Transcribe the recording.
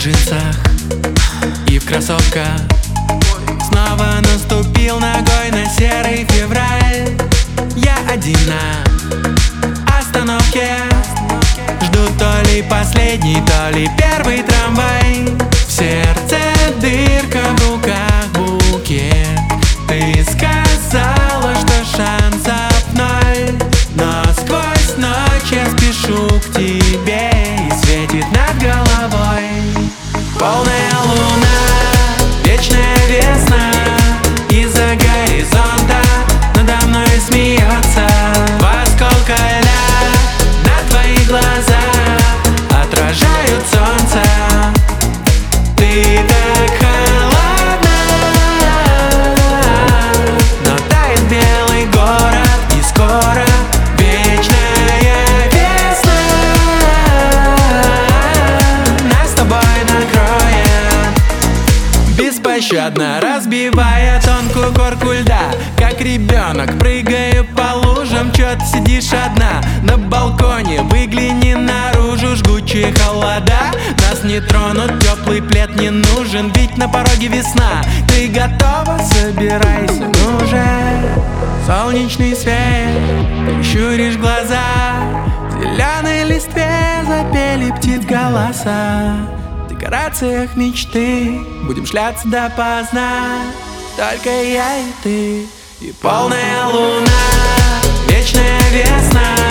джинсах и в кроссовках. Снова наступил ногой на серый февраль. Я один на остановке, жду то ли последний, то ли первый трамвай. В сердце дырка, в руках букет. Ты сказала, что шансов ноль, но сквозь ночь я спешу к тебе, и светит над головой полная луна, вечная весна. Из-за горизонта надо мной смеется. Во сколько лет на твоих глазах отражают солнце. Ты так холодна, но тает белый город, и скоро вечная весна нас с тобой накроет. Беспощадно разбивая тонкую корку льда, как ребенок прыгаю по лужам. Чё ты сидишь одна на балконе? Выгляни наружу, жгучие холода нас не тронут, теплый плед не нужен, ведь на пороге весна. Ты готова? Собирайся, ну же. Солнечный свет, ты щуришь глаза, в зеленой листве запели птиц голоса. В декорациях мечты будем шляться допоздна, только я и ты, и полная луна, вечная весна.